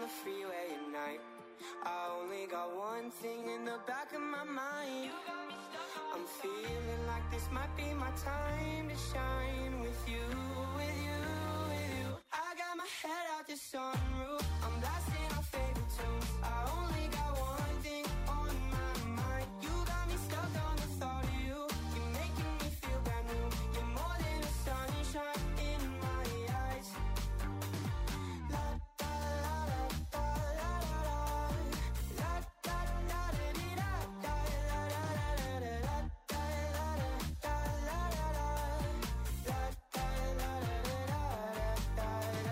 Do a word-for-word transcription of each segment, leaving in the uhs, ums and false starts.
freeway at night. I only got one thing in the back of my mind. I'm feeling like this might be my time to shine. With you, with you, with you. I got my head out the sunroof, I'm blasting our favorite tunes. I only got one thing on my mind. You got me stuck on the thought of you. You're making me feel brand new. You're more than a sunshine in my eyes. La da la la da la la la. La da da da dee da da la la la la la. Da la la da la la la. La da la la la da da da.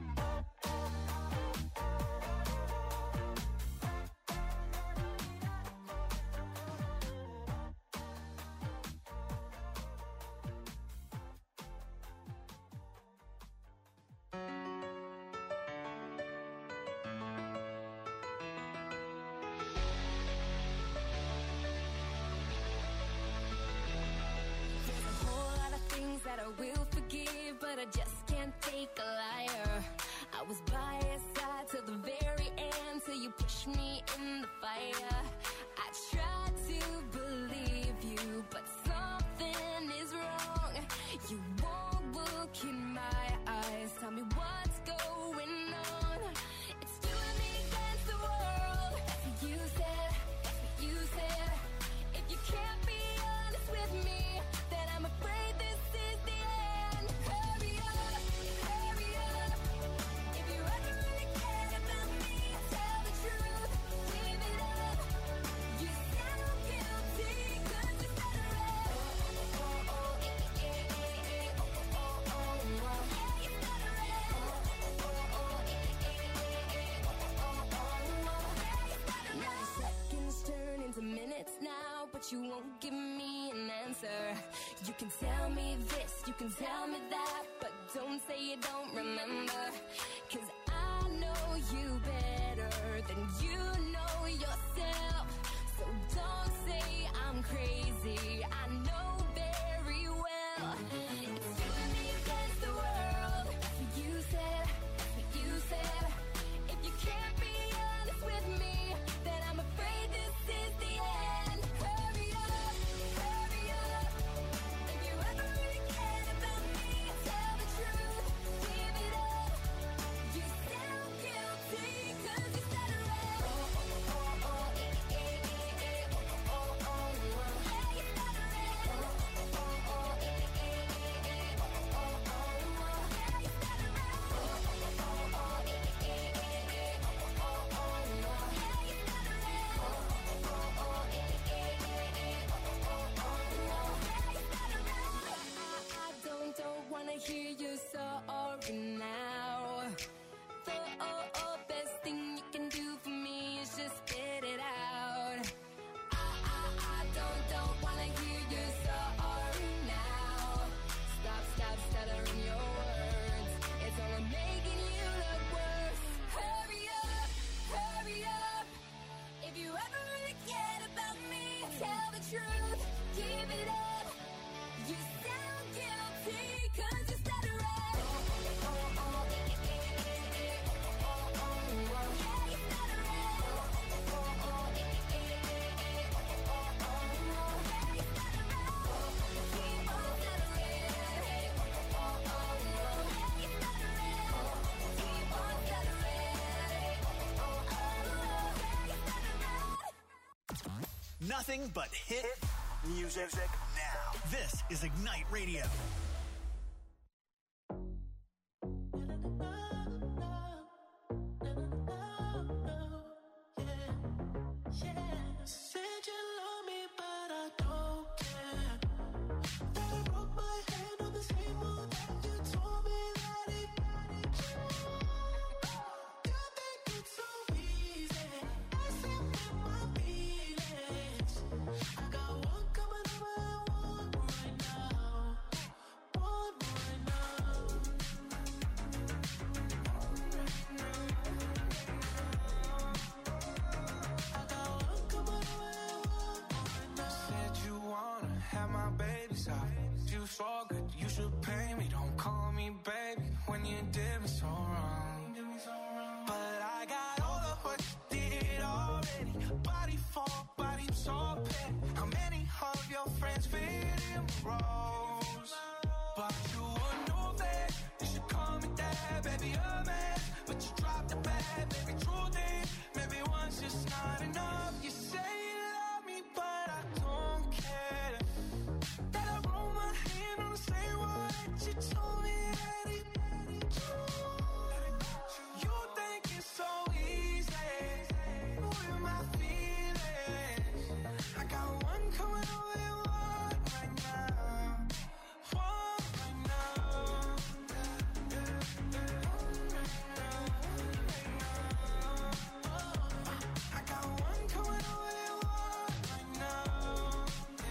There's a whole lot of things that I will forgive, but I just can't take a liar. I was by your side till the very end, till you pushed me in the fire. I tried to believe you, but something is wrong. You won't look in my eyes, tell me what's going on. It's you and me against the world. That's what you said, that's what you said. If you can't be honest with me, then I'm afraid this is the end. Hurry up, hurry up. If you ever really cared about me, tell the truth, give it up. You sound guilty, cause you said it right. Oh, oh, oh, eh, eh, eh, eh, oh, oh, oh, oh, oh. Yeah, you said it right. Oh, oh, oh, eh, eh, eh, eh, oh, oh, oh, oh. Yeah, you said it right. Now seconds turn into minutes now, but you won't give me an answer. You can tell me this, you can tell me that, but don't say you don't remember. Cause I know you better than you know yourself. So don't say I'm crazy, I know very well. It's you and me against the world. That's what you said, that's what you said. If you can't be honest with me, then I'm afraid this is the end. Hurry up, hurry up. If you ever really cared about me, tell the truth, give it up. You sound guilty, cause you said it right. Oh, oh, oh, oh, eh, eh, eh, eh, oh, oh, oh, oh. Yeah, you said it right. Oh, oh, oh, eh, eh, eh, eh, oh, oh, oh, oh. Yeah, you said it right. Oh, oh, oh, eh, eh, eh, eh, oh, oh, oh, oh. Yeah, you said it right. Oh, oh, oh, eh, eh, eh, eh, oh, oh, oh, oh. Yeah, you said it right. I, I don't, don't wanna hear you sorry now. The oh, oh, best thing you can do for me is just spit it out. I, I, I don't, don't wanna hear you sorry now. Stop, stop stuttering your words. It's only making you look worse. Hurry up, hurry up. If you ever really cared about me, tell the truth, give it up. You sound guilty, cause you said it right. Oh, oh, oh, eh, eh, eh, eh, oh, oh, oh, oh. Yeah, you said it right. Oh, oh, oh, eh, eh, eh, eh, oh, oh, oh, oh. Yeah, you said it right. Keep on stuttering. Oh, oh, oh, oh. Yeah, you said it right. Keep on stuttering. Oh, oh, oh, oh. Yeah, you said it right. Nothing but hit music now. This is Ignite Radio. Said you love me, but I don't care. That I broke my hand on the same wall that you told me that it. You think it's so easy, messing with my feelings. I got one coming over and one right now, one right now. I got one coming over and one right now. Said you wanna have my baby side. You so good, you should pay me. Don't call me baby when you did me so wrong. But I got friends fit in roles. But you wouldn't know that. You should call me dad, baby, a man. But you dropped the bag, baby, truth is, maybe once just not enough. You say you love me, but I don't care. That I roll my hand on the same wall that you told me that it. You think it's so easy with my feelings. I got one coming over and one right now. One right now. I got one coming over and one right now.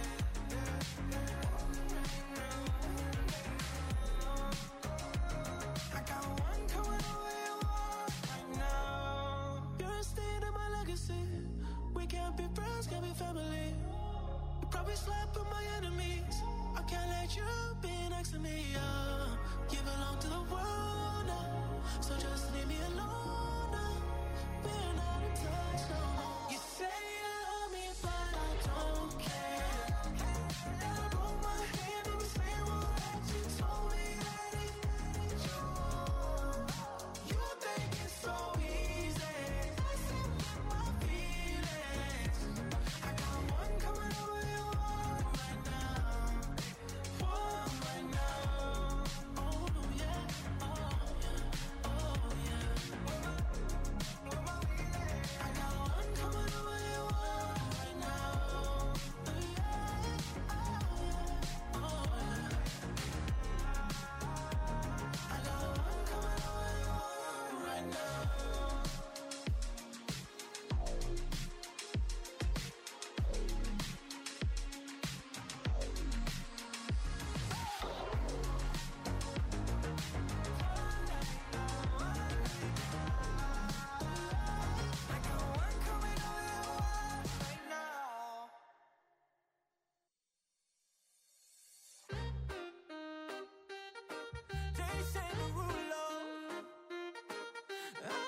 I got one coming over and one right now. You're a stain in my legacy. We can't be friends, can't be family. You probably slept with my enemies. I can't let you be next to me. Uh, you belong to the world now, so just leave me alone now. We're not in touch no more. You say you love me, but I don't care. And I roll my hand on the same wall that you told me that it. You think it's so easy. Messing with my feelings. I got one coming over and one right now. One right now. Oh yeah, oh yeah, oh yeah. I got one coming over and one right now. Yeah, oh yeah, oh yeah. I got one coming over and one right now. I got one coming over and one right now. Jason Derulo. Ah,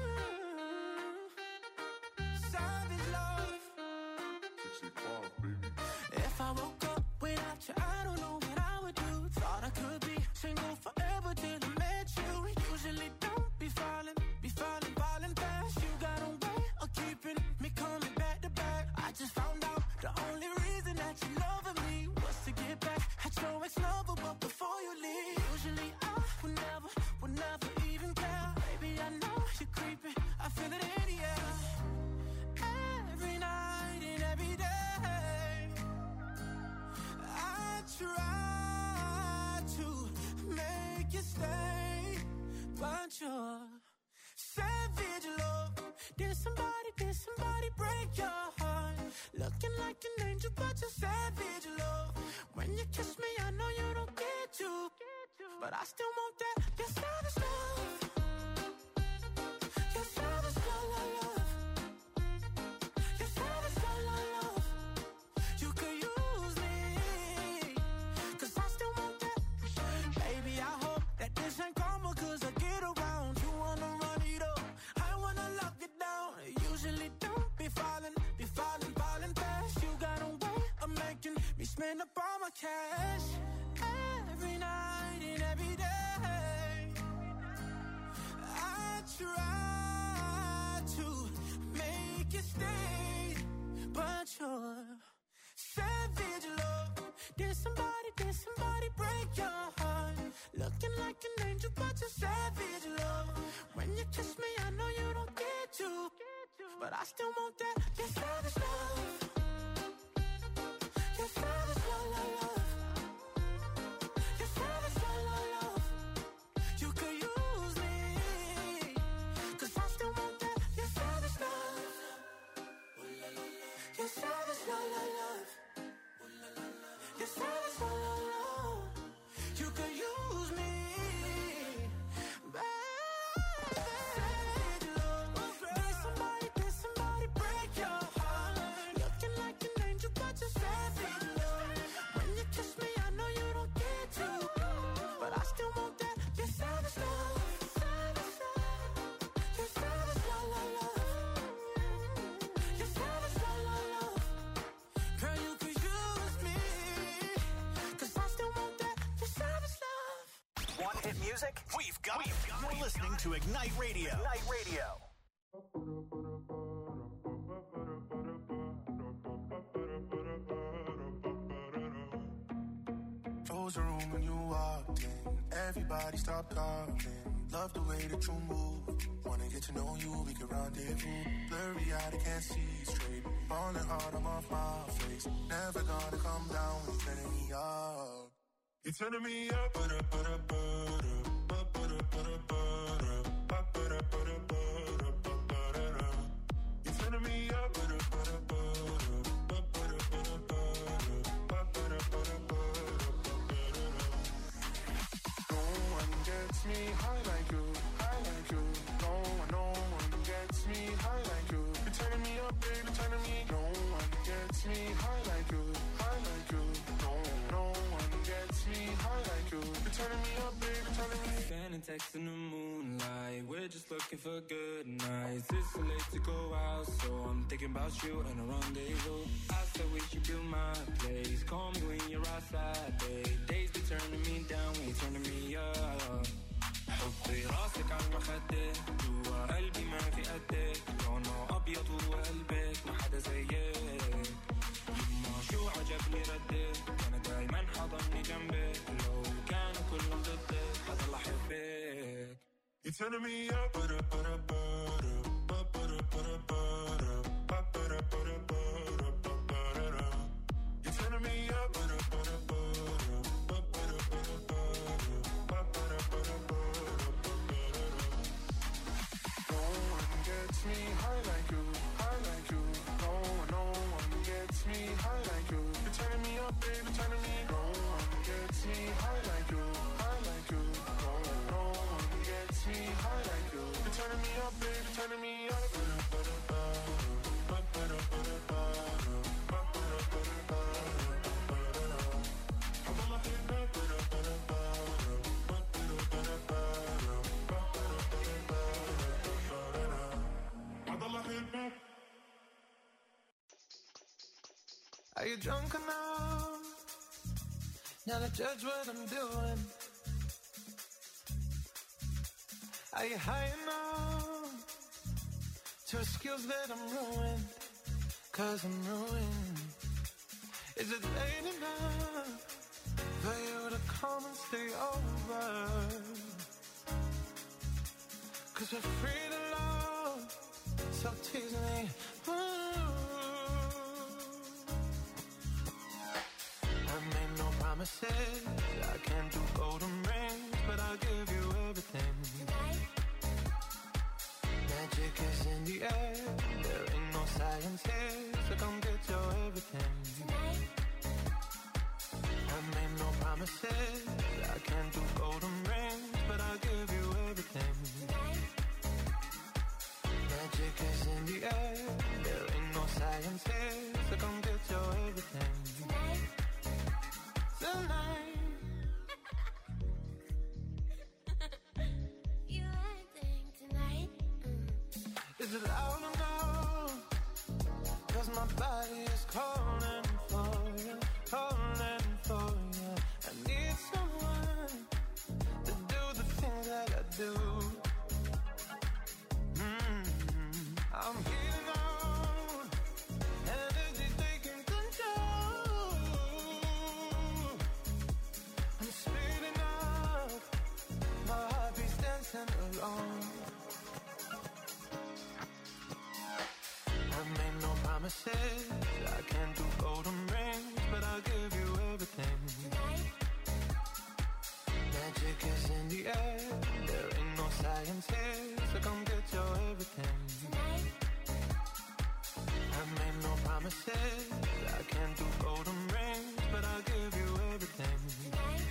Savage love. If I woke up without you, I don't know what I would do. Thought I could be single forever till I met you. Usually don't be falling, be falling, falling fast. You got a way of keeping me coming back to back. I just found out the only reason that you loving me was to get back at your ex-lover, but before you leave, usually I would never, would never even care. Baby, I know you're creeping, I feel it in the air. Every night and every day, I try to make you stay, but you're savage love. Did somebody, did somebody break your heart? Looking like an angel, but you're savage love. When you kiss me, I know you don't get to, but I still want that. Your savage love. Your savage love, love, love. Your savage love, love, love. You could use me, 'cause I still want that. Baby, I hope that this ain't karma, 'cause I get around. You wanna run it up, I wanna lock it down. Usually don't be falling, be falling, falling fast. You got a way of making me spend up all my cash. Every night and every day, I try to make you stay, but you're savage love. Did somebody, did somebody break your heart? Looking like an angel, but you're savage love. When you kiss me, I know you don't get to, but I still want that. Your savage love. Your savage love, love, love. Your savage love, love, love. You could use me, 'cause I still want that. Your savage love. Your savage love, love, love. Your savage love, love, love. You could use me, baby. Savage love. Did somebody, did somebody break your heart? Looking like an angel, but you're savage love. When you kiss me, I know you don't get to, but I still want that. Your savage love. Your savage love, love, love. Your savage love, love, love. Girl, you could use me. Hit music? We've got it. You're listening to Ignite Radio. Ignite Radio. Close the room when you walked in. Everybody stop talking. Love the way that you move. Wanna get to know you, we can rendezvous. Blurry eyed, I can't see straight. Falling hard, I'm off my face. Never gonna come down when you're turning me up. You're turning me up. You're turning me up. Gets me high like you, high like you. No one, no one gets me high like you. You're turning me up, baby, turning me. No one gets me high like you, high like you. No, no one gets me high like you. You're turning me up, baby, turning me. Sending texts in the moonlight. We're just looking for good nights. It's so late to go out, so I'm thinking about you and a rendezvous. I said we should build my place. Call me when you're outside, babe. Days be turning me down when you're turning me up. حطي راسك على المخدة جوا قلبي ما في قدك لونه أبيض وقلبك ما حدا زيك يما شو عجبني ردك أنا دايما حضني جنبك لو كانوا كلهم ضدك حضل أحبك. You're turning me up. You're turning me up. Gets me high like you, high like you. No one, no one gets me high like you. You're turning me up, baby, turning me. No one gets me high like you, high like you. No, no one gets me high like you. You're turning me up, baby, turning me up. Are you drunk enough now to judge what I'm doing? Are you high enough to excuse that I'm ruined? Cause I'm ruined. Is it late enough for you to come and stay over? Cause we're free to love, so tease me. Ooh. I made no promises, I can't do golden rings, but I'll give you everything. Tonight. Magic is in the air, there ain't no science here, so come get your everything. Tonight. I made no promises, I can't do golden rings, but I'll give you everything. Tonight. Magic is in the air, there ain't no science here, so come get your everything. Tonight. Tonight. You acting tonight? Mm. Is it loud enough? Cause my body is calling for you, calling for you. I need someone to do the things that I do. Mm-hmm. I'm heating out, energy's taking control. I'm speeding up, my heart beats dancing alone. I made no promises, I can't do golden rings, but I'll give you everything. Tonight. Magic is in the air, there ain't no science here, so come get your everything. Tonight. I made no promises, I can't do golden rings, but I'll give you everything. Tonight.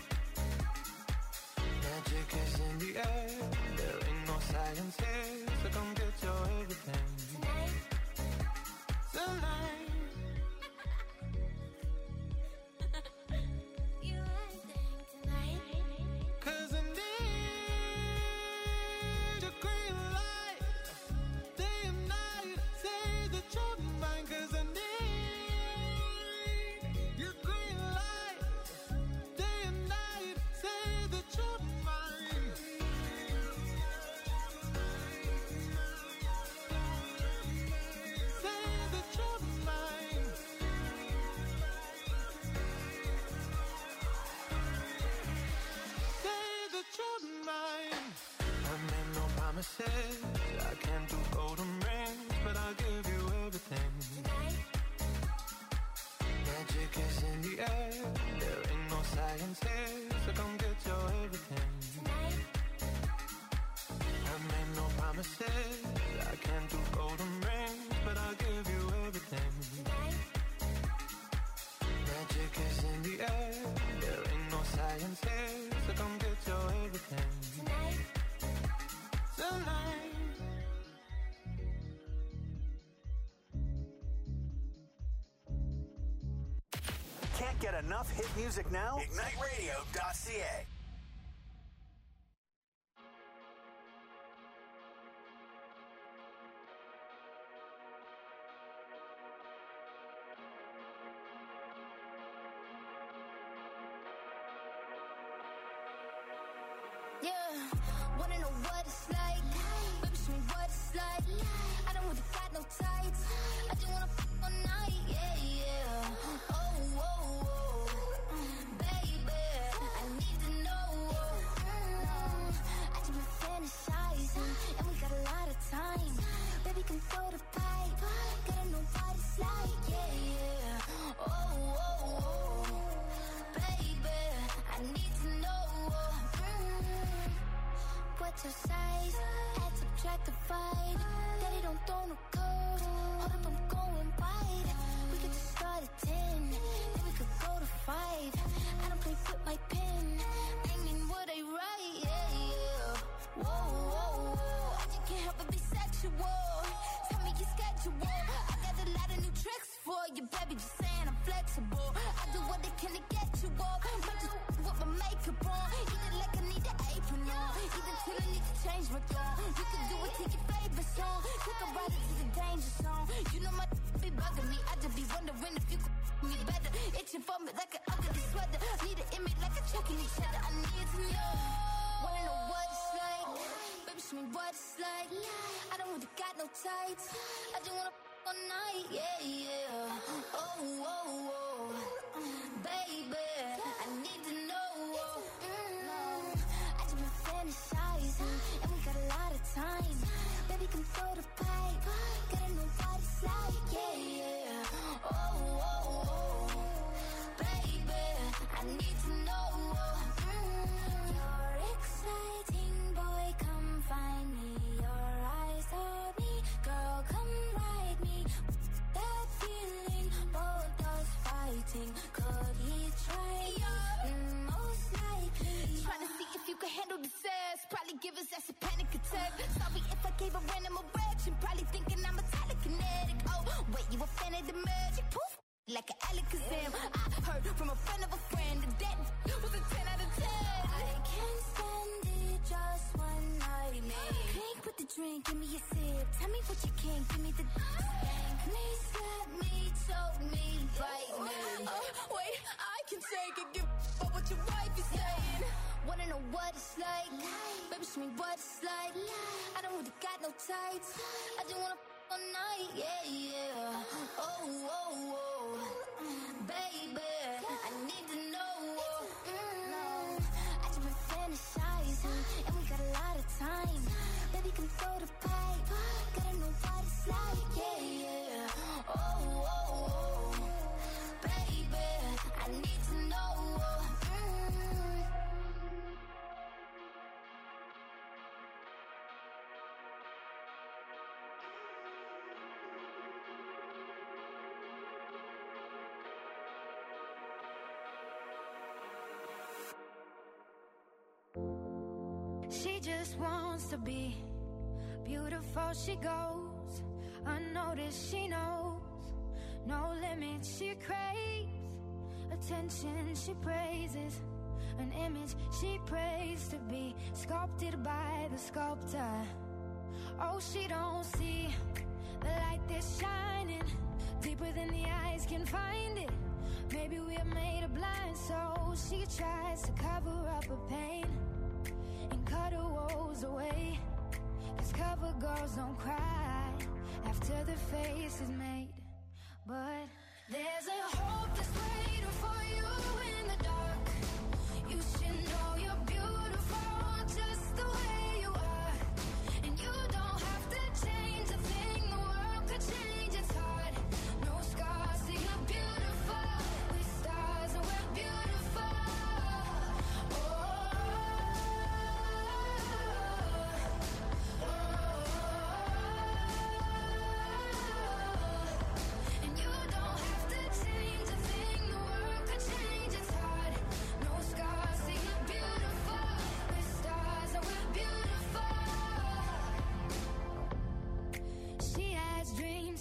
Magic is in the air, there ain't no science here, so come get your everything. Tonight. Tonight. You acting tonight? Cause I need your green light, day and night, say that you're mine. Cause I need your green light, day and night, say that you're mine. promises. I can't do golden rings, but I'll give you everything. Magic is in the air. There ain't no science here, so come get your everything. Tonight. Tonight. Can't get enough hit music now? Ignite radio dot c a. Yeah, wanna know what it's like? Baby, show me what it's like. I don't really got no tights. I just wanna f all night, yeah, yeah. Oh, oh, oh, baby, I need to know. I just been fantasizing, and we got a lot of time. Baby, come throw the pipe. Gotta know what it's like, yeah, yeah. Oh, oh, oh, baby, I need to know. What's your size? Add, subtract, divide. Daddy don't throw no code. Hold up, I'm going wide. We could just start at ten, then we could go to five. I don't play with my pen. Banging what I write, yeah, yeah. Whoa, whoa, whoa. I just can't help but be sexual. Tell me your schedule. I got a lot of new tricks for you, baby. Just saying I'm flexible. I do what I can to get you off. Might just with my makeup on. Eat it like I need an apron on. Even till I need to change my tone. You can do it, take your favorite song. Take a ride into the danger zone. You know my be bugging me. I just be wondering if you could me better. Itching for me like an ugly sweater. Need an image like a checking each other. I need to know. Wanna know what it's like? Baby, show me what it's like. I don't really got no tights. I just wanna f all night, yeah, yeah. Oh, oh, oh, baby, I need to know. Mm, I just been fantasizing, and we got a lot of time. Baby, come throw the pipe. Gotta know what it's like, yeah, yeah. Oh, oh, oh, baby, I need to know. Mm, you're exciting, boy, come find me. Your eyes on me, girl, come ride me. That feeling, both us fighting. Could he try? Mm, most likely. Trying to see if you can handle the sass. Probably give us that's a panic attack. Sorry if I gave a random erection. Probably thinking I'm a telekinetic. Oh, wait, you a fan of the magic? Poof, like an Alakazam. I heard from a friend of a friend that that was a ten out of ten. I can't stand it, just one night, man. Clink with the drink, give me a sip. Tell me what you can, give me the spank me, slap me, choke me, bite me. Uh, wait, I can take it, give up what your wife is saying. Wanna know what it's like? Baby, show me what it's like. I don't really got no tights. I just wanna f all night, yeah, yeah. Oh, oh, oh, baby, I need to know. Mm, I just been fantasizing, and we got a lot of time. Baby, come throw the pipe. Gotta know what it's like, yeah, yeah. Oh, oh, oh, baby, I need to know. Mm. She just wants to be beautiful. She goes unnoticed. She knows no limits. She craves attention. She praises an image she prays to be sculpted by the sculptor. Oh, she don't see the light that's shining deeper than the eyes can find it. Maybe we're made of blind, so she tries to cover up her pain and cut her woes away. Cause cover girls don't cry after the face is made. But there's a hope that's waiting for you in the dark. You should know you're beautiful just the way you are. And you don't have to change a thing, the world could change its heart. No scars, so you're beautiful. We're stars and we're beautiful. Oh, oh, oh, oh.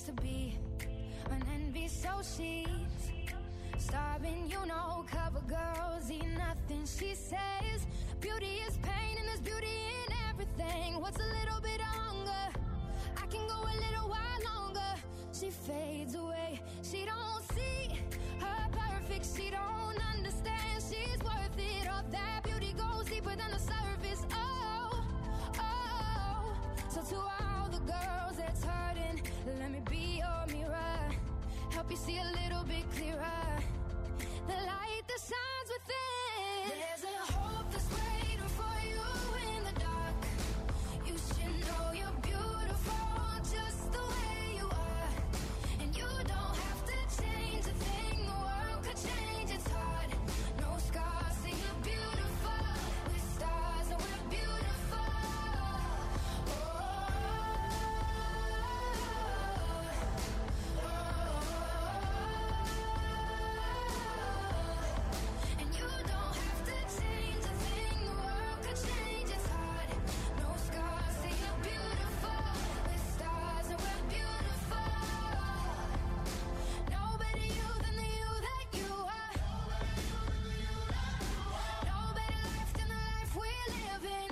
to be an envy, so she's starving, you know, cover girls eat nothing. She says beauty is pain and there's beauty in everything. What's a little bit of hunger? I can go a little while longer. She fades away. She don't see her perfect. She don't understand she's worth it. All that beauty goes deeper than the surface. Oh, oh. So to all the girls that's hurting, let me be your mirror. Help you see a little bit clearer. The light that shines within. There's a hope that's waiting for you in the dark. You should know you're beautiful just the way you are. And you don't have to change a thing. The world could change, it's hard. No scars, see you're beautiful. With stars and we're beautiful. Oh, oh, oh. And you don't have to change a thing. The world could change, it's hard. No scars, see you're beautiful. With stars and we're beautiful. No better you than the you that you are. No better life than the life we're living.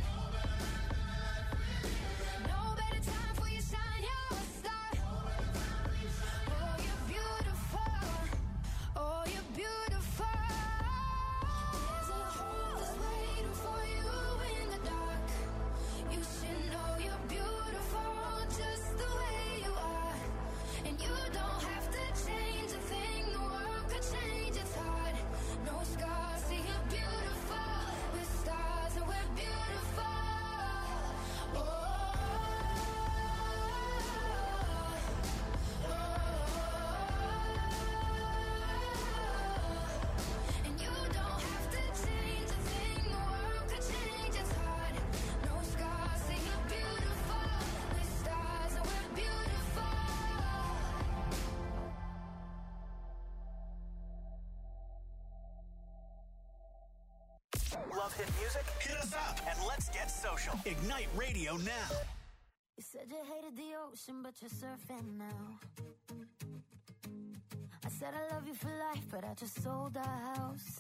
No better time for you shine, you're a star. Oh, you're beautiful. Oh, you're beautiful. There's a hope that's waiting for you in the dark. You should know you're beautiful just the way you are. And you don't have to change a thing. The world could change, it's hard. No scars, see you're beautiful. With stars and we're beautiful. Oh, oh, oh. And you don't have to change a thing. The world could change, it's hard. No scars, see you're beautiful. With stars and we're beautiful. Love hit music? Hit us up and let's get social. Ignite Radio now. You said you hated the ocean, but you're surfing now. I said I love you for life, but I just sold our house.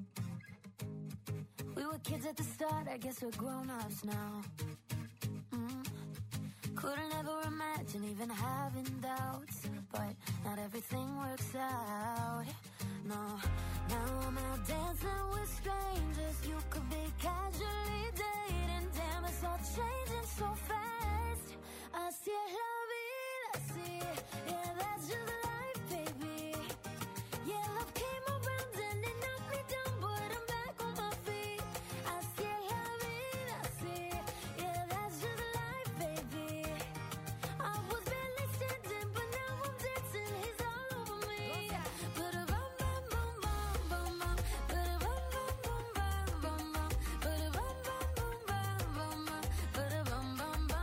We were kids at the start, I guess we're grown-ups now. Mm. Couldn't ever imagine even having doubts, but not everything works out. No, now I'm out dancing with strangers. You could be casually dating. Damn, it's all changing so fast. Así es la vida, así. Yeah, that's just life, baby. Yeah, love came around and it knocked me down, but I'm back on my feet. Así es la vida, así. Yeah, that's just life, baby. I was barely standing, but now I'm dancing. He's all over me. Ba-da-bum, bum, bum, bum, bum, bum. Ba-da-bum, bum, bum, bum, bum, bum. Ba-da-bum, bum, bum, bum, bum, bum. Ba-da-bum, bum, bum, bum, bum, bum.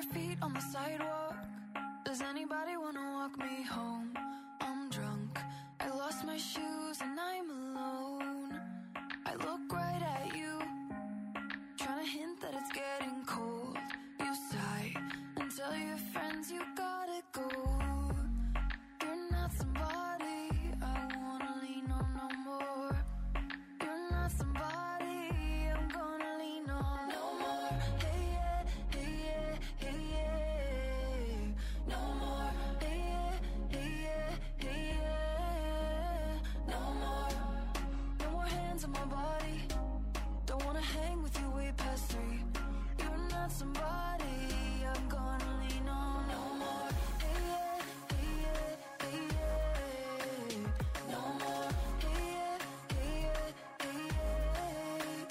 feet on the sidewalk. Does anybody wanna walk me home? I'm drunk, I lost my shoes and I'm alone. I look right at you, trying to hint that it's getting cold. You sigh and tell your friends you gotta go. You're not somebody I wanna lean on no more. You're not somebody I'm gonna lean on no more. Hey yeah, hey yeah, hey yeah. No more. Hey yeah, hey yeah, hey yeah. No more. No more hands on my body. Don't wanna hang with you way past three. You're not somebody I'm gonna lean on no more. Hey yeah, hey yeah, hey yeah. No more. Hey yeah, hey yeah, hey yeah.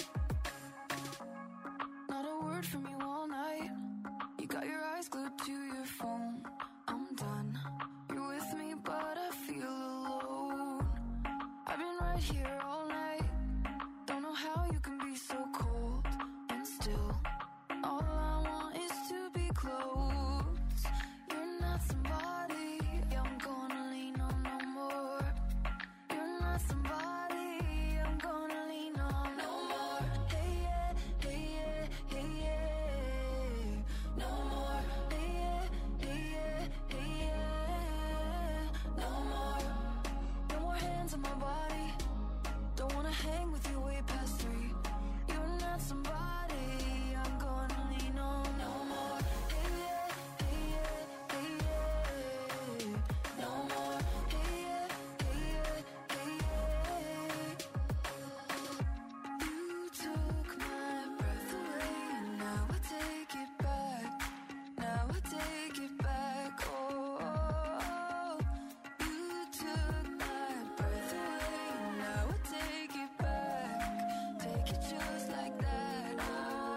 Not a word from you all night. You got your eyes glued to your phone. I'm done. You're with me, but I feel alone. I've been right here all night. Don't know how you can be so cold and still. All I want is to be close. You're not somebody I'm gonna lean on no more. You're not somebody I'm gonna lean on no more. Hey yeah, hey yeah, hey yeah. No more. Hey yeah, hey yeah, hey yeah. No more. No more hands on my body. Don't wanna hang with you way past three. You're not somebody I'm gonna lean on no more. Hey yeah, hey yeah, hey yeah. No more. Hey yeah, hey yeah, hey yeah. You took my breath away and now I take it back. Now I take it back. Oh, you took my breath away and now I take it back. Take it just like that. Ah,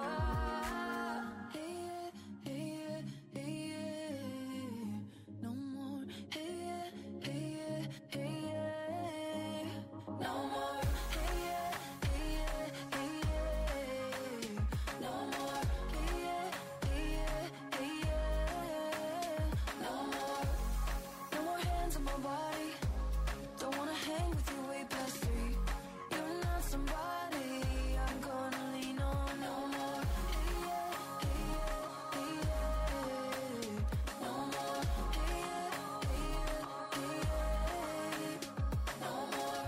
hey yeah, hey yeah, hey yeah. No more. Hey yeah, hey yeah, hey yeah. No more. Hey yeah, hey yeah, hey yeah. No more. Hey yeah, hey yeah, hey yeah. No more. No more hands on my body. Don't wanna hang with you way past three. You're not somebody I'm gonna lean on no more. Hey yeah, hey yeah, hey yeah. No more. Hey yeah, hey yeah, hey yeah. No more.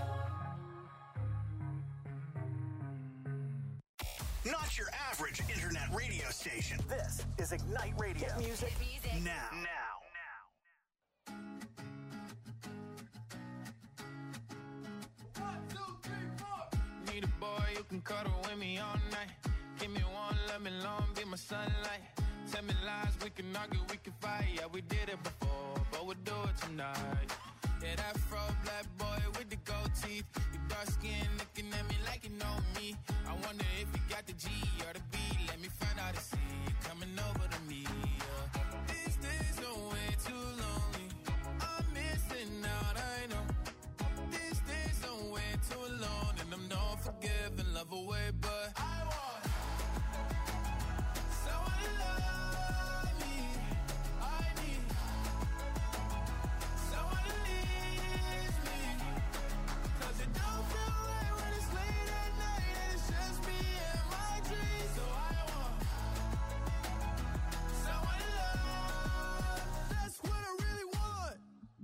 Not your average internet radio station. This is Ignite Radio. Hit music, now. Now. Need a boy you can cuddle with me all night. Give me one, let me long, be my sunlight. Tell me lies, we can argue, we can fight. Yeah, we did it before, but we'll do it tonight. Yeah, that fro black boy with the gold teeth. Your dark skin looking at me like you know me. I wonder if you got the G or the B. Let me find out and see you coming over to me. Yeah. These days are way too lonely. I'm missing out, I know. These days are way too alone, and I'm not forgiving, love away, but I want someone to love me. I need someone to leave me. 'Cause it don't feel right when it's late at night and it's just me and my dreams. So I want someone to love. That's what I really want.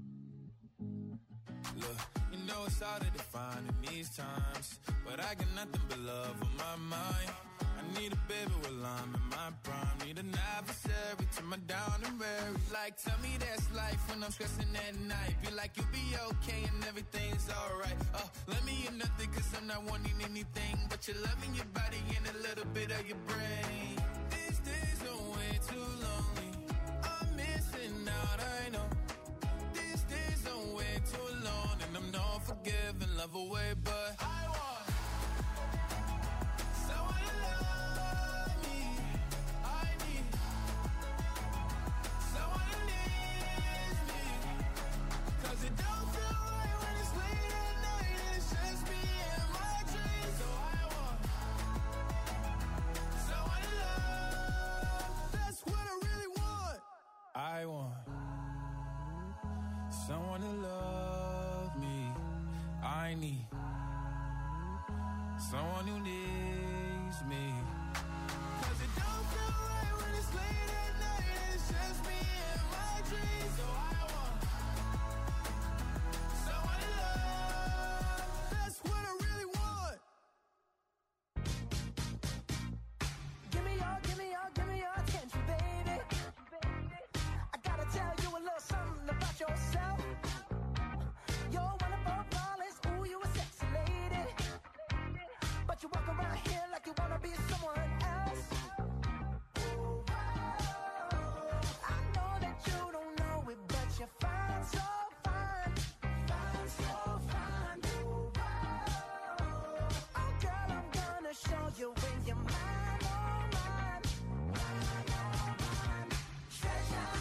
Look, you know it's hard to define in these times, but I got nothing but love on my mind. I need a baby while I'm in my prime. Need an adversary to my down and weary. Like, tell me that's life when I'm stressing at night. Be like, you'll be okay and everything's alright. Uh, let me in nothing 'cause I'm not wanting anything but your love in your body and a little bit of your brain. These days are way too lonely. I'm missing out, I know. These days are way too alone, and I'm not forgiving, love away, but I want someone to love me. I need someone to leave me. 'Cause it don't feel right when it's late at night and it's just me and my dreams. So I want someone to love. That's what I really want. need someone who needs me. Cause it don't feel right when it's late at night and it's just me and my dreams. So I want someone to love. That's what I really want. Give me your, give me your, give me your attention, baby. I gotta tell you a little something about yourself. You're wonderful, flawless, ooh, you a sexy lady. But you walk around here like you wanna be someone else. Ooh, I know that you don't know it, but you're fine, so fine. Fine, so fine. Ooh, oh, girl, I'm gonna show you when you're mine, oh, mine. Mine, oh, mine. Treasure,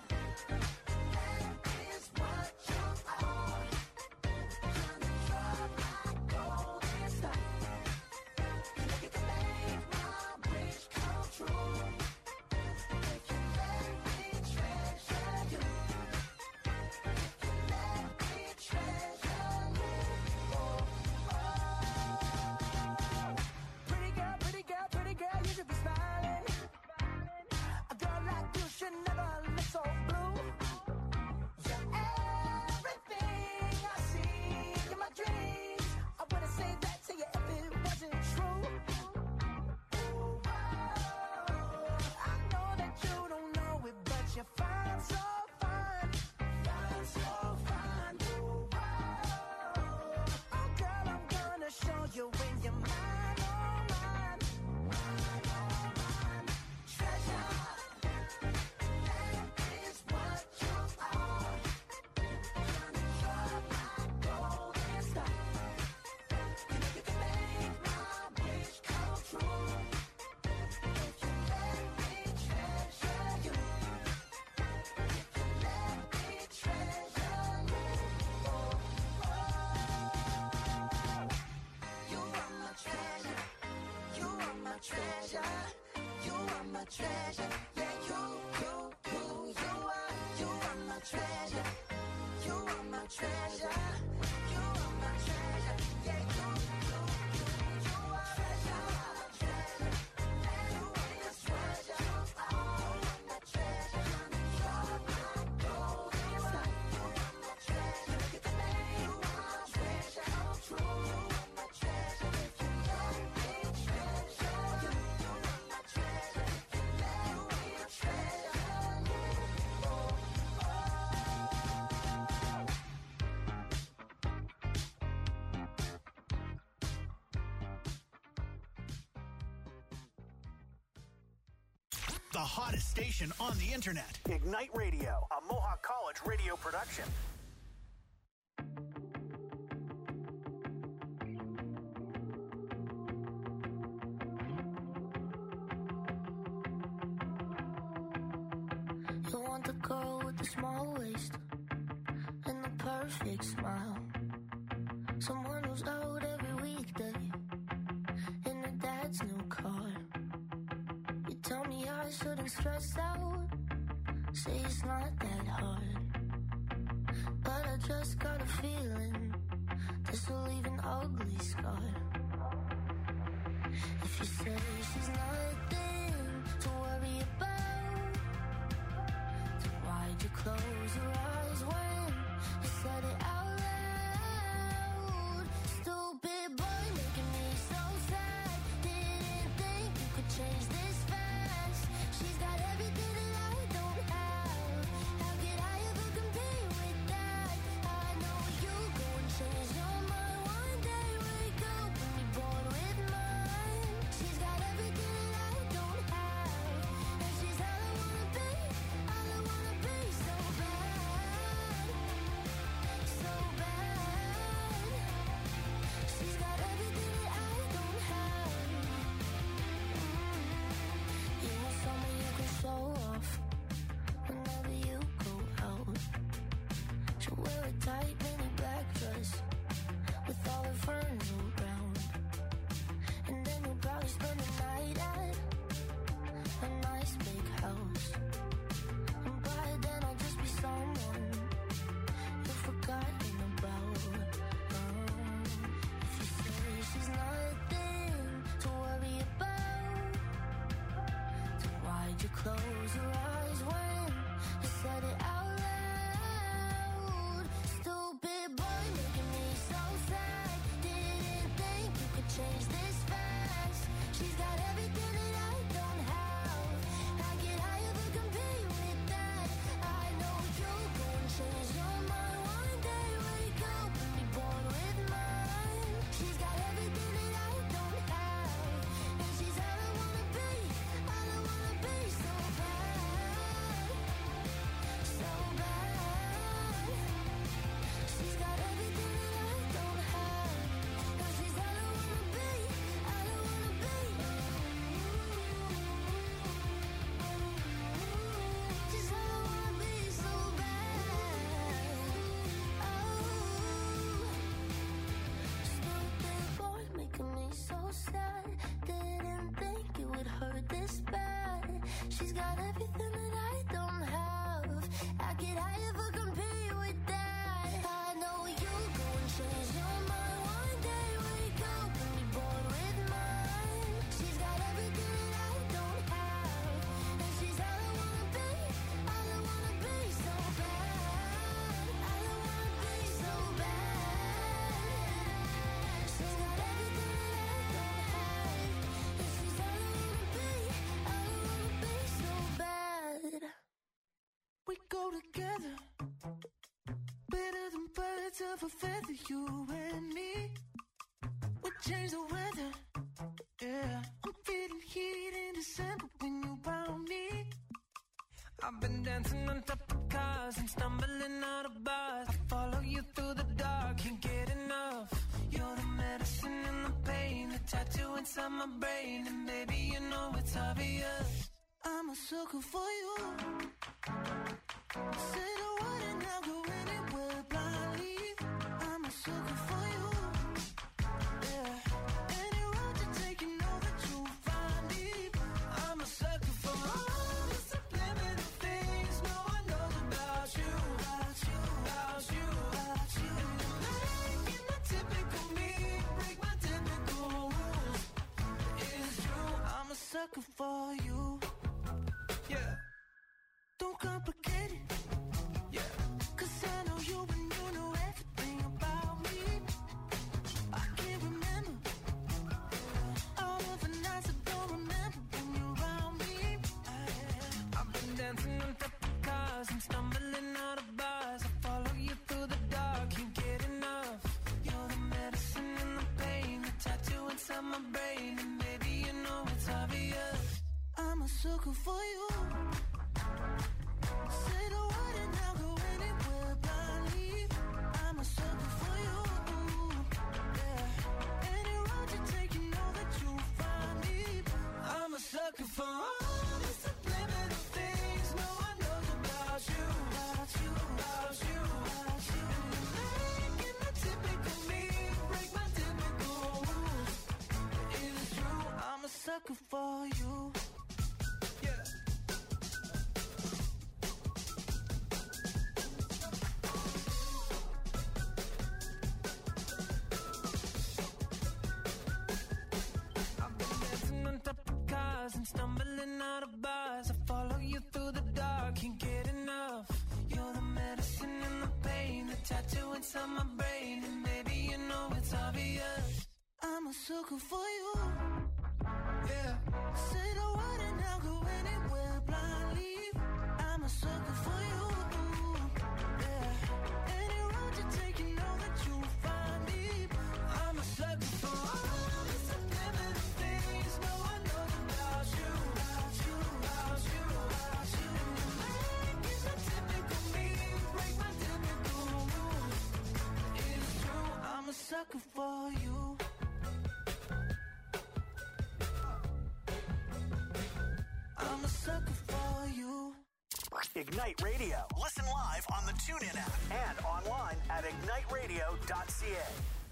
that is what you are. Honey, you're my golden star. And if you can make my wish come true, if you let me treasure you, if you let me treasure you, oh, oh. Pretty girl, pretty girl, pretty girl, you should be smiling. A girl like you should never look so blue. You're everything I see in my dreams. I wouldn't say that to you if it wasn't true. Ooh, I know that you don't know it, but you're fine, so fine. Fine, so fine. Ooh, oh, girl, I'm gonna show you when you're mine, oh, mine. Mine, oh, mine. Treasure, that is what you are. Honey, you're my golden star. And if you can make my wish come true, if you let me treasure you, if you let me treasure you, oh, oh. You are my treasure, you are my treasure, you are my treasure, yeah, you, you, you, you are, you are my treasure, you are my treasure, you are my treasure, yeah, you, you, you, you are treasure, treasure, you are my treasure, you are my treasure, you're my golden star, you are my treasure, if you can make my treasure come true, you are my treasure, if you let me treasure you, you are my treasure, if you let me treasure you, oh, oh. The hottest station on the internet. Ignite Radio, a Mohawk College radio production. You want the girl with the small waist and the perfect smile. Someone who's out every weekday in her dad's new car. You tell me I shouldn't stress out, say it's not that hard. But I just got a feeling this will leave an ugly scar. If you say she's nothing to worry about, then why'd you close your eyes when you said it out loud? Stupid boy making me so sad. Didn't think you could change this fast. She's got everything that I don't have. How could I ever compete with that? I know you go and change your mind one day. Wake up and be bored with mine. She's got everything that I don't have, and she's all I wanna be, all I wanna be so bad. close your eyes when you said it out loud. Stupid boy making me so sad. Didn't think you could change this fast. She's got everything that I don't have. How could I ever compete with that? I know you can change your mind one day. Wake up and be born with mine. She's got everything that I don't have, and she's all I wanna be. All I wanna be so bad, so bad. She's got everything that I don't have, and she's all I wanna be. All I wanna be. She's all I wanna be so bad. Oh, stupid boy making me so sad. Didn't think it would hurt this bad. She's got everything that I don't have. How could I ever compete with that? I know you go and change your mind one day. Wake up and be born with mine. She's got everything that I don't have, and she's all I wanna be. All I wanna be so bad. All I wanna be so bad. She's got everything that I don't have, and she's all I wanna be. All I wanna be so bad. We go together, better than birds of a feather, you and me. We change the weather, yeah. I'm feeling heat in December when you found me. I've been dancing on top of cars and stumbling out of bars. I follow you through the dark, can't get enough. You're the medicine and the pain, the tattoo inside my brain, and baby, you know it's obvious. I'm a sucker for you. Say the word and I'll go anywhere blindly. I'm a sucker for you. Yeah. Any road you take, you know that you'll find me. I'm a sucker for all the subliminal things no one knows about you, about you, about you, about you. And you're making the typical me break my typical rules. It's true, I'm a sucker for you. yeah, Don't complicate it, yeah. cause I know you and you know everything about me. I can't remember all of the nights I don't remember when you're around me. I've been dancing on top of cars and stumbling out of bars. I follow you through the dark, can't get enough. You're the medicine and the pain, the tattoo inside my brain, and baby, you know it's obvious. I'm a sucker for you. Say the word and I'll go anywhere blindly. I'm a sucker for you. Yeah. Any road you take, you know that you'll find me. I'm a sucker for all the subliminal things no one knows about you, about you, about you, about you. And you're making the typical me break my typical rules. It's true, I'm a sucker for you. yeah. I've been dancing on top of cars and stumbling out of bars. I follow you through the dark, can't get enough. You're the medicine and the pain, the tattoo inside my brain, and baby, you know it's obvious. I'm a sucker for you. Yeah, Say the word and I'll go anywhere blindly. I'm a sucker for you. Yeah. Any road you take, you know that you'll find me. I'm a sucker for all the subliminal things no one knows about you, about you, about you, about you. And you're making the typical me break my typical rules. It's true, I'm a sucker for you. I'm a sucker for you. Ignite Radio. Listen live on the TuneIn app and online at ignite radio dot c a.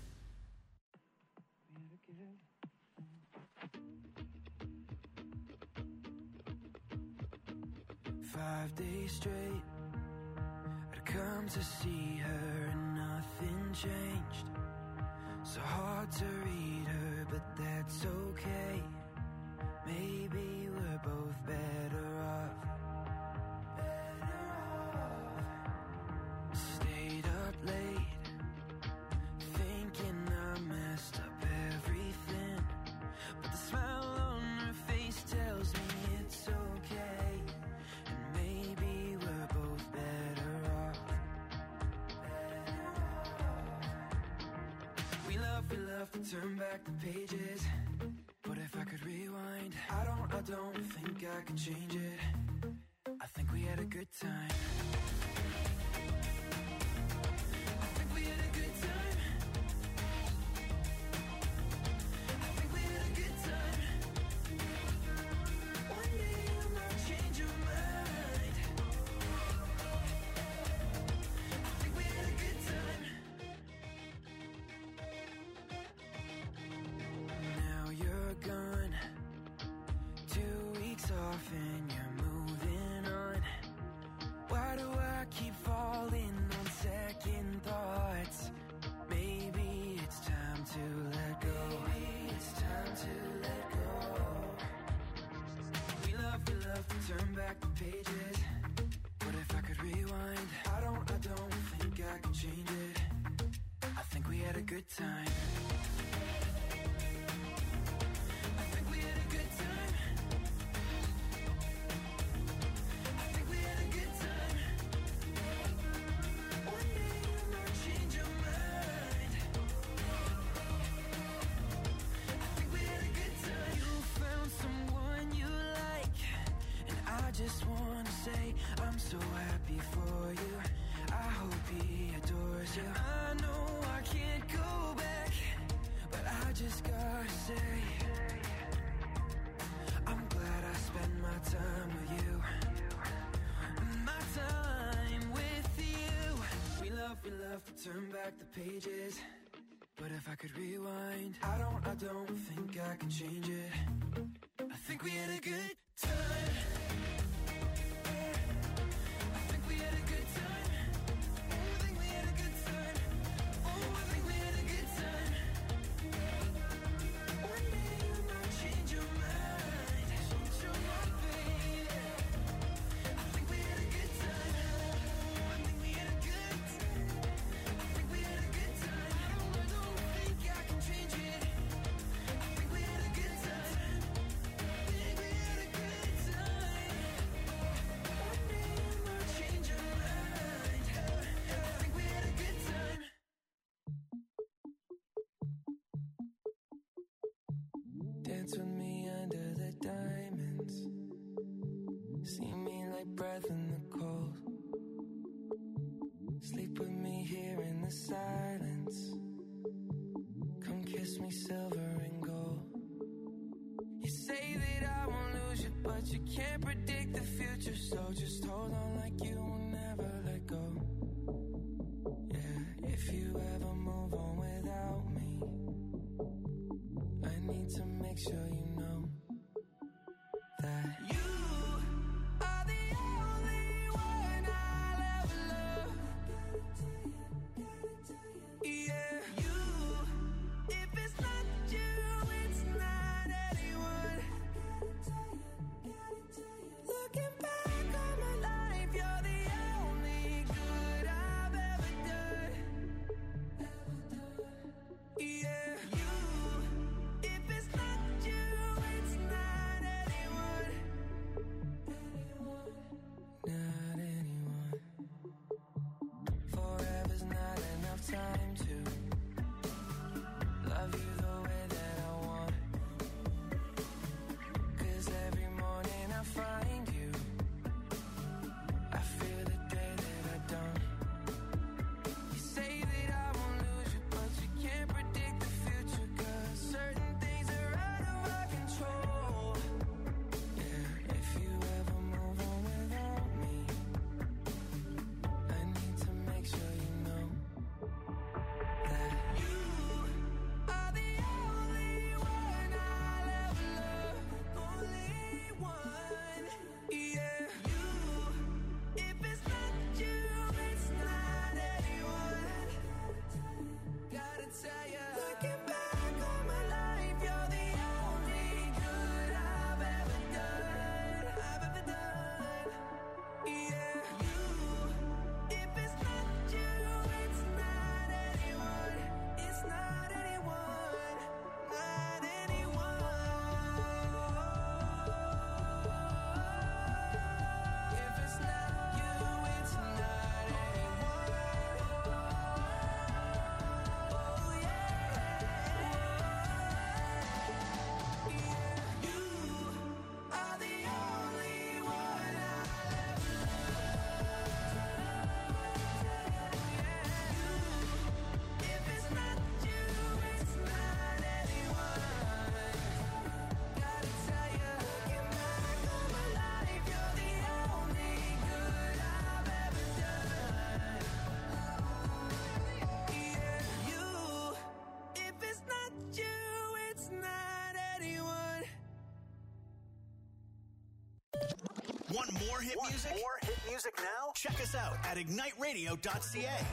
Five days straight, I'd come to see her and nothing changed. So hard to read her, but that's okay. maybe we're both better off. Better off. Stayed up late, thinking I messed up everything, but the smile on her face tells me it's okay, and maybe we're both better off. Better off. We love, we love to turn back the pages, but if I could rewind, I don't, I don't think I could change it. I think we had a good time. I think we had a good time. I think we had a good time. One day you might change your mind. I think we had a good time. Now you're gone, two weeks off and you're moving on. Why do I keep falling on second thoughts? Maybe it's time to let go. Maybe it's time to let go. We love, we love to turn back the pages, but if I could rewind, I don't, I don't think I could change it. I think we had a good time. I think we had a good time. I think we had a good time. One day you might change your mind. I think we had a good time. You found someone you like, and I just wanna say I'm so happy for you. I hope he adores you. I know I can't go back, but I just gotta say I'm glad I spent my time with you. My time with you. We love, we love to turn back the pages, but if I could rewind, I don't, I don't think I can change it. I think we had a good time. I think we had a good time. Oh, I think we had a good time. Oh, I think we had a good time. One day you might change your mind. Change your mind, baby. I think we had a good time. Oh, I think we had a good time. I think we had a good time. I don't, I don't think I can change it. I think we had a good time. I think we had a good time. One day you might change your mind. I think we had a good time. Dance with me under the diamonds. See me like breath in the cold. Sleep with me here in the silence. Come kiss me silver and gold. You say that I won't lose you, but you can't predict the future. So just hold on like you will never let go. Yeah, if you ever move on without me, I need to make sure you know that you are the only one I'll ever love. Yeah, you. If it's not you, it's not anyone. Looking back on my life, you're the only good I've ever done. Yeah, you. If it's not you, more hit Want music? more hit music now? Check us out at ignite radio dot c a.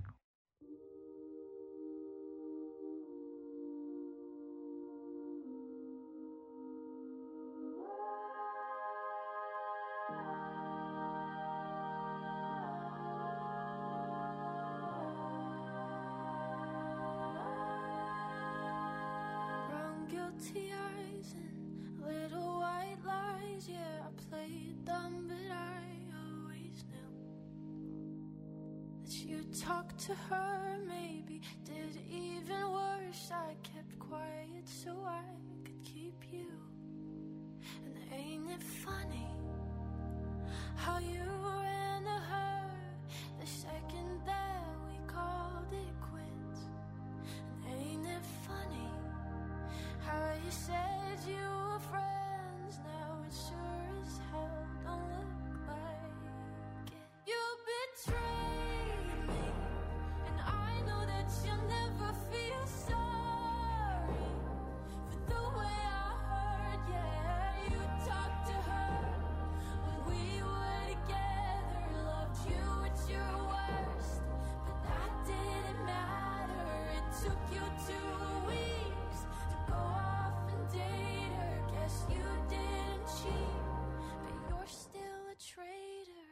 Brown guilty eyes and little white lies. Yeah, I played dumb, but I always knew that you talked to her. Maybe did even worse. I kept quiet so I could keep you. And ain't it funny how you ran to her the second that we called it quits? And ain't it funny how you said you were friends? Now it sure as hell don't look like it. You betrayed me, and I know that you'll never feel sorry for the way I heard. Yeah, you talked to her when we were together, loved you at your worst, but that didn't matter. It took you two weeks to go off and date her. Guess you didn't cheat, but you're still a traitor.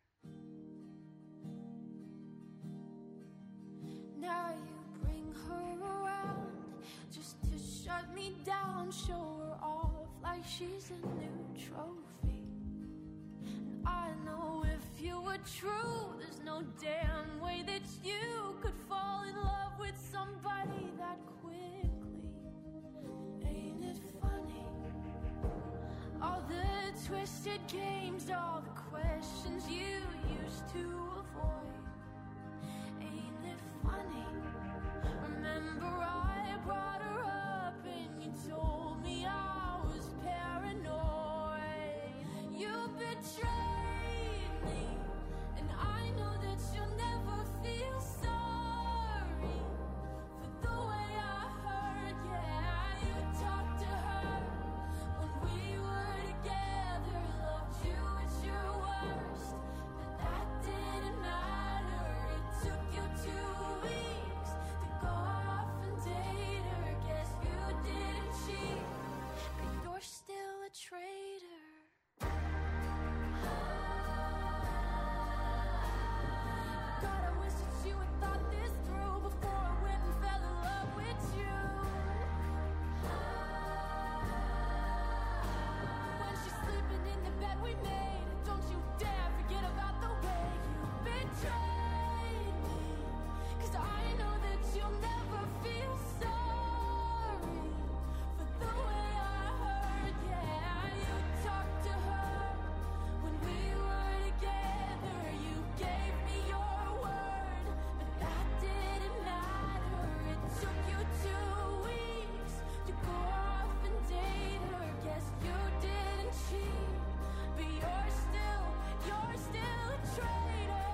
Now you bring her around just to shut me down, show her off like she's a new trophy. And I know if you were true, there's no damn way that you could fall in love with somebody that quickly. Ain't it funny? All the twisted games, all the questions you used to avoid. Ain't it funny? Remember I brought her up and you told me I was paranoid. You betrayed me, and I know that you'll never feel sorry for the way I heard. Yeah, you talked to her when we were together, loved you at your worst, but that didn't matter. It took you two weeks to go off and date her. Guess you didn't cheat, but you're still a traitor. God, I wish that you had thought this through before I went and fell in love with you. When she's sleeping in the bed we made, don't you dare forget about the way you betrayed me. 'Cause I know that you'll never feel sorry for the way I heard. Yeah, you talked to her when we were together. You gave me your word, but that didn't matter. It took you two weeks to go off and date her. Guess you didn't cheat, but you're still, you're still a traitor.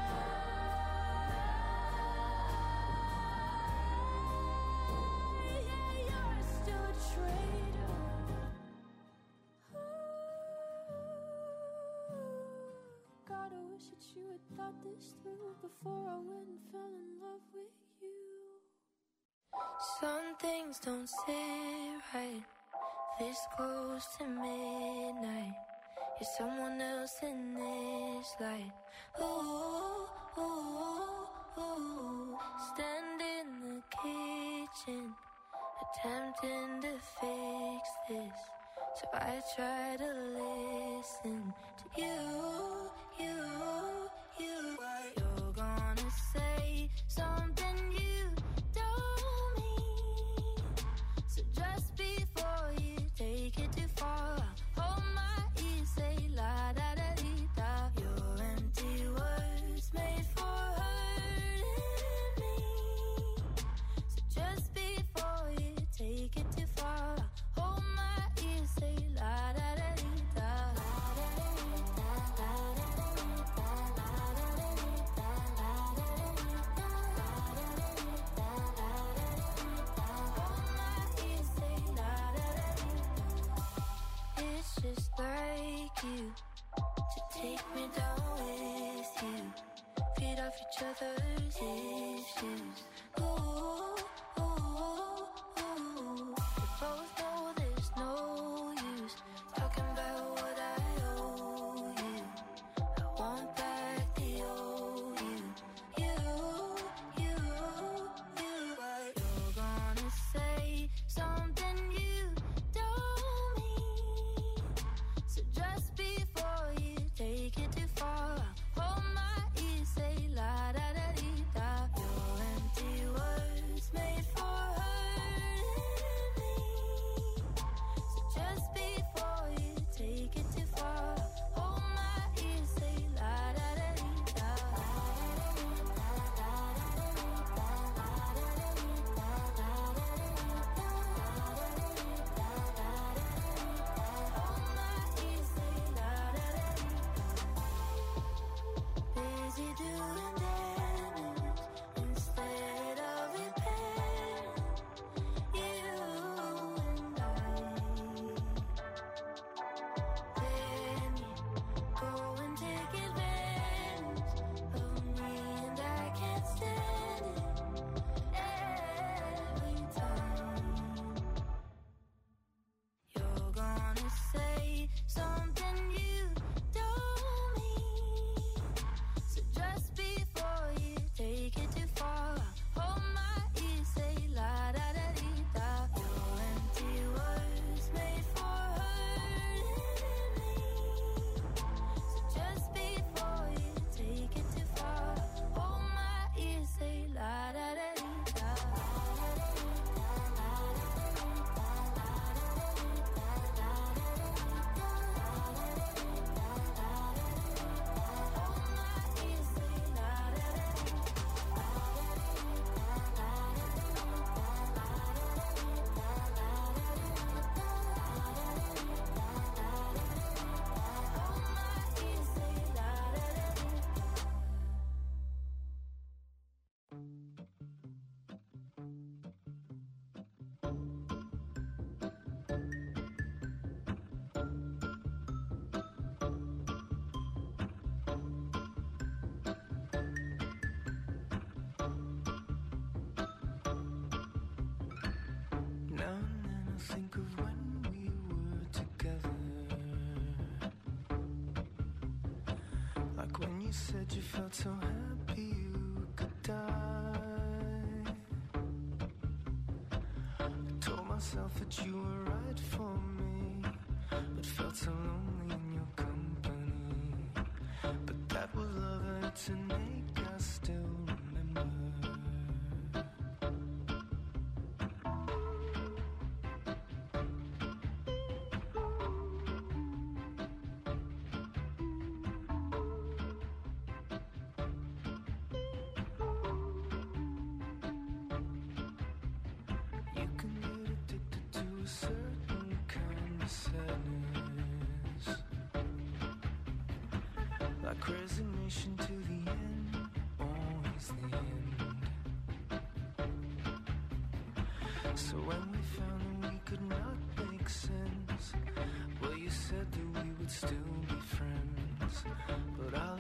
Yeah, you're still a traitor. God, I wish that you had thought this through before I went and fell in love with you. Some things don't sit right this close to midnight. You're someone else in this light. Ooh, ooh, ooh. Stand in the kitchen, attempting to fix this. So I try to listen to you, you, you. You're gonna say something you don't mean. So just before you take it too far, hold my ear, say la da da dee da. Your empty words made for hurting me. So just before you take it too far, hold my ear, say la da da dee da. La da da dee da, la da think of when we were together. Like when you said you felt so happy you could die. I told myself that you were right for me, but felt so lonely in your company. But that was love and it's an ache I still remember. You can get addicted to a certain kind of sadness, like resignation to the end, always the end. So when we found that we could not make sense, well, you said that we would still be friends, but I